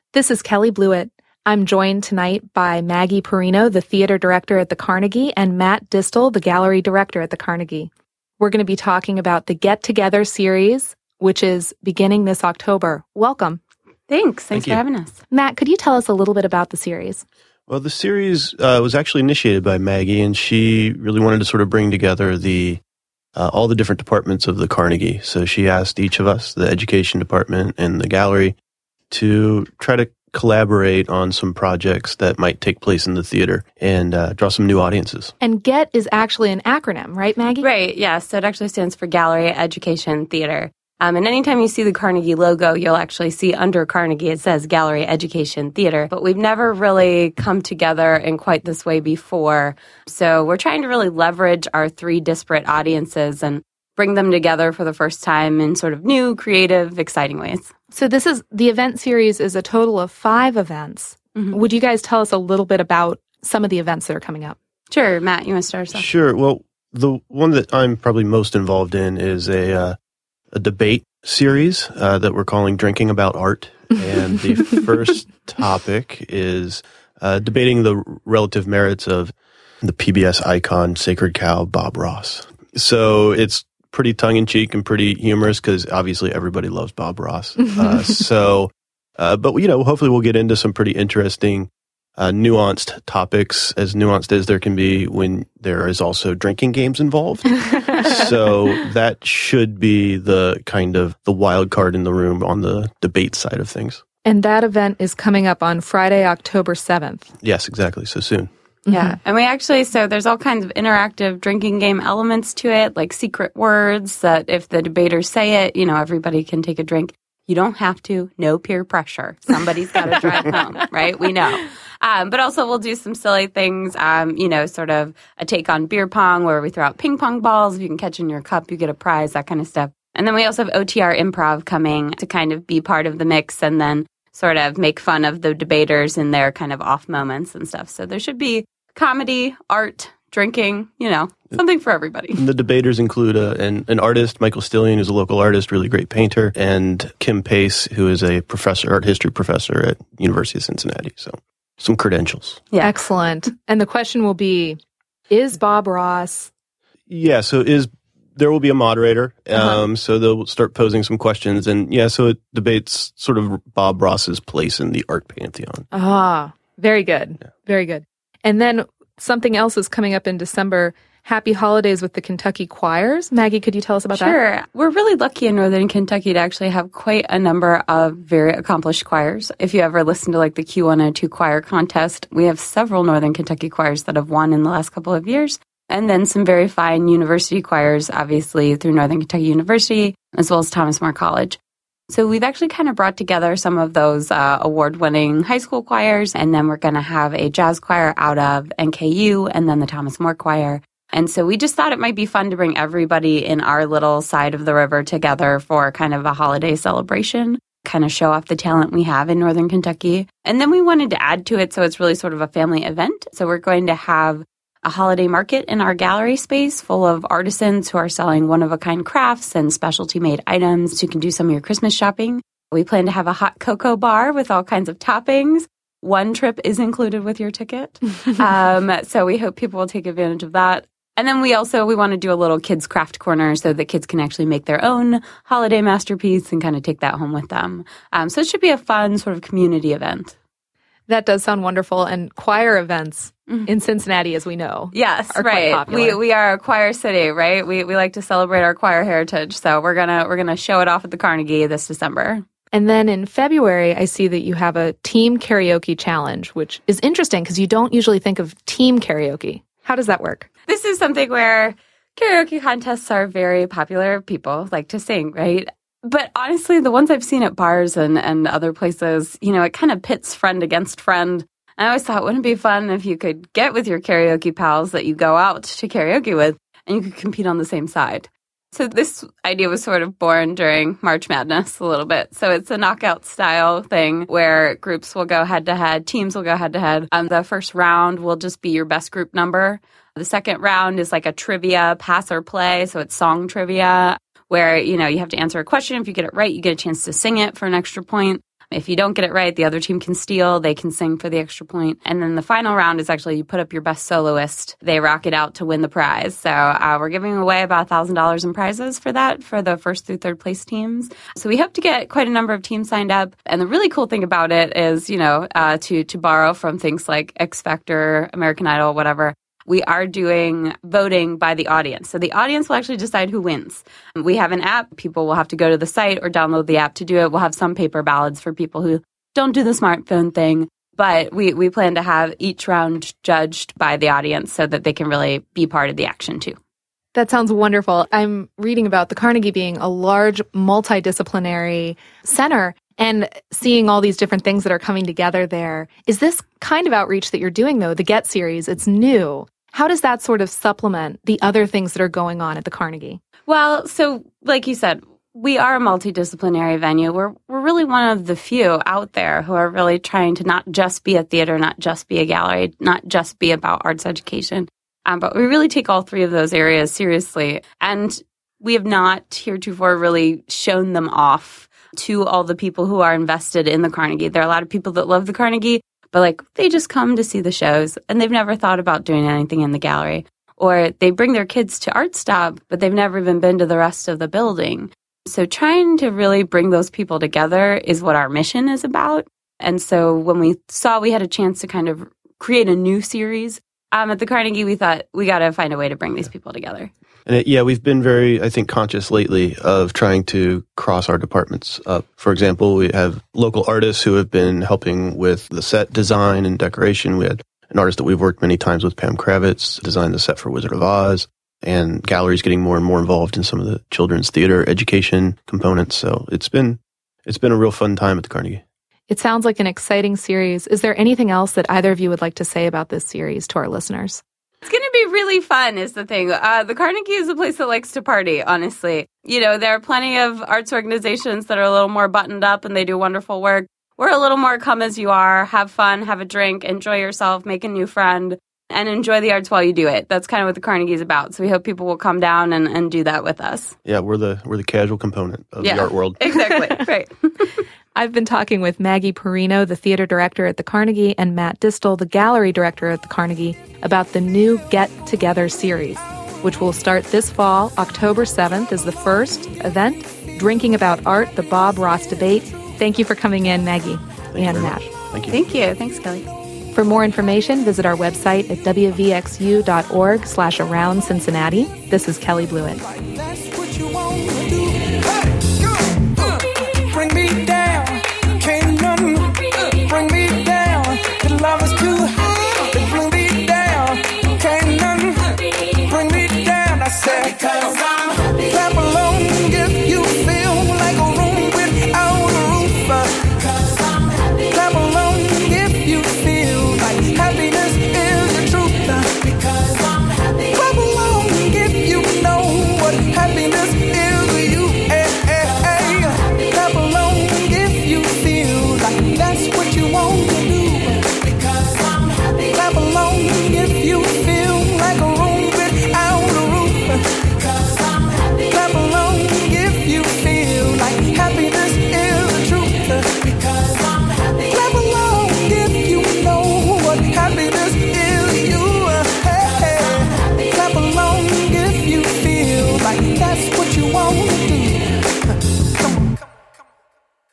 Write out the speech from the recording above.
This is Kelly Blewett. I'm joined tonight by Maggie Perino, the theater director at the Carnegie, and Matt Distel, the gallery director at the Carnegie. We're going to be talking about the Get Together series, which is beginning this October. Welcome. Thanks for having us. Matt, could you tell us a little bit about the series? Well, the series was actually initiated by Maggie, and she really wanted to sort of bring together all the different departments of the Carnegie. So she asked each of us, the education department and the gallery, to try to collaborate on some projects that might take place in the theater and draw some new audiences. And GET is actually an acronym, right, Maggie? Right, yeah. So it actually stands for Gallery Education Theater. And anytime you see the Carnegie logo, you'll actually see under Carnegie, it says Gallery Education Theater. But we've never really come together in quite this way before. So we're trying to really leverage our three disparate audiences and bring them together for the first time in sort of new, creative, exciting ways. So the event series is a total of 5 events. Mm-hmm. Would you guys tell us a little bit about some of the events that are coming up? Sure. Matt, you want to start us off? Sure. Well, the one that I'm probably most involved in is a debate series that we're calling Drinking About Art. And the first topic is debating the relative merits of the PBS icon, Sacred Cow, Bob Ross. So it's pretty tongue-in-cheek and pretty humorous because obviously everybody loves Bob Ross. But hopefully we'll get into some pretty interesting, nuanced topics, as nuanced as there can be when there is also drinking games involved. So that should be the wild card in the room on the debate side of things. And that event is coming up on Friday, October 7th. Yes, exactly. So soon. Yeah. And there's all kinds of interactive drinking game elements to it, like secret words that if the debaters say it, everybody can take a drink. You don't have to. No peer pressure. Somebody's got to drive home, right? We know. But also we'll do some silly things, sort of a take on beer pong where we throw out ping pong balls. If you can catch in your cup, you get a prize, that kind of stuff. And then we also have OTR Improv coming to kind of be part of the mix and then sort of make fun of the debaters in their kind of off moments and stuff. So there should be comedy, art, drinking, something for everybody. And the debaters include an artist, Michael Stillion, who's a local artist, really great painter, and Kim Pace, who is a art history professor at University of Cincinnati. So some credentials. Yeah. Excellent. And the question will be, is Bob Ross? Yeah, so there will be a moderator, so they'll start posing some questions, and so it debates sort of Bob Ross's place in the art pantheon. Ah, very good. Yeah. Very good. And then something else is coming up in December, Happy Holidays with the Kentucky Choirs. Maggie, could you tell us about that? Sure. We're really lucky in Northern Kentucky to actually have quite a number of very accomplished choirs. If you ever listen to the Q102 choir contest, we have several Northern Kentucky choirs that have won in the last couple of years. And then some very fine university choirs, obviously, through Northern Kentucky University, as well as Thomas More College. So we've actually kind of brought together some of those award-winning high school choirs, and then we're going to have a jazz choir out of NKU, and then the Thomas More Choir. And so we just thought it might be fun to bring everybody in our little side of the river together for kind of a holiday celebration, kind of show off the talent we have in Northern Kentucky. And then we wanted to add to it so it's really sort of a family event. So we're going to have a holiday market in our gallery space full of artisans who are selling one-of-a-kind crafts and specialty-made items so you can do some of your Christmas shopping. We plan to have a hot cocoa bar with all kinds of toppings. One trip is included with your ticket. So we hope people will take advantage of that. And then we want to do a little kids craft corner so that kids can actually make their own holiday masterpiece and kind of take that home with them. So it should be a fun sort of community event. That does sound wonderful. And choir events in Cincinnati, as we know. Yes, are right. Quite popular. We are a choir city, right? We like to celebrate our choir heritage. So we're gonna show it off at the Carnegie this December. And then in February, I see that you have a team karaoke challenge, which is interesting because you don't usually think of team karaoke. How does that work? This is something where karaoke contests are very popular. People like to sing, right? But honestly, the ones I've seen at bars and other places, it kind of pits friend against friend. And I always thought, wouldn't it be fun if you could get with your karaoke pals that you go out to karaoke with and you could compete on the same side? So this idea was sort of born during March Madness a little bit. So it's a knockout style thing where groups will go head to head, teams will go head to head. The first round will just be your best group number. The second round is like a trivia pass or play. So it's song trivia, where, you have to answer a question. If you get it right, you get a chance to sing it for an extra point. If you don't get it right, the other team can steal. They can sing for the extra point. And then the final round is actually you put up your best soloist. They rock it out to win the prize. So we're giving away about $1,000 in prizes for that for the first through third place teams. So we hope to get quite a number of teams signed up. And the really cool thing about it is, to borrow from things like X Factor, American Idol, whatever, we are doing voting by the audience. So the audience will actually decide who wins. We have an app. People will have to go to the site or download the app to do it. We'll have some paper ballots for people who don't do the smartphone thing. But we plan to have each round judged by the audience so that they can really be part of the action too. That sounds wonderful. I'm reading about the Carnegie being a large multidisciplinary center and seeing all these different things that are coming together there. Is this kind of outreach that you're doing, though, the GET series, it's new. How does that sort of supplement the other things that are going on at the Carnegie? Well, so like you said, we are a multidisciplinary venue. We're really one of the few out there who are really trying to not just be a theater, not just be a gallery, not just be about arts education. But we really take all three of those areas seriously. And we have not heretofore really shown them off to all the people who are invested in the Carnegie. There are a lot of people that love the Carnegie, but they just come to see the shows and they've never thought about doing anything in the gallery. Or they bring their kids to Art Stop, but they've never even been to the rest of the building. So trying to really bring those people together is what our mission is about. And so when we saw we had a chance to kind of create a new series at the Carnegie, we thought we got to find a way to bring these people together. And we've been very, I think, conscious lately of trying to cross our departments up. For example, we have local artists who have been helping with the set design and decoration. We had an artist that we've worked many times with, Pam Kravitz, designed the set for Wizard of Oz, and galleries getting more and more involved in some of the children's theater education components. So it's been a real fun time at the Carnegie. It sounds like an exciting series. Is there anything else that either of you would like to say about this series to our listeners? It's going to be really fun is the thing. The Carnegie is a place that likes to party, honestly. There are plenty of arts organizations that are a little more buttoned up and they do wonderful work. We're a little more come as you are, have fun, have a drink, enjoy yourself, make a new friend, and enjoy the arts while you do it. That's kind of what the Carnegie is about. So we hope people will come down and do that with us. Yeah, we're the casual component of the art world. Exactly. Right. I've been talking with Maggie Perino, the theater director at the Carnegie, and Matt Distel, the gallery director at the Carnegie, about the new Get Together series, which will start this fall. October 7th is the first event, Drinking About Art, the Bob Ross Debate. Thank you for coming in, Maggie and Matt. Thank you. Thank you. Thanks, Kelly. For more information, visit our website at wvxu.org/around Cincinnati. This is Kelly Blewett.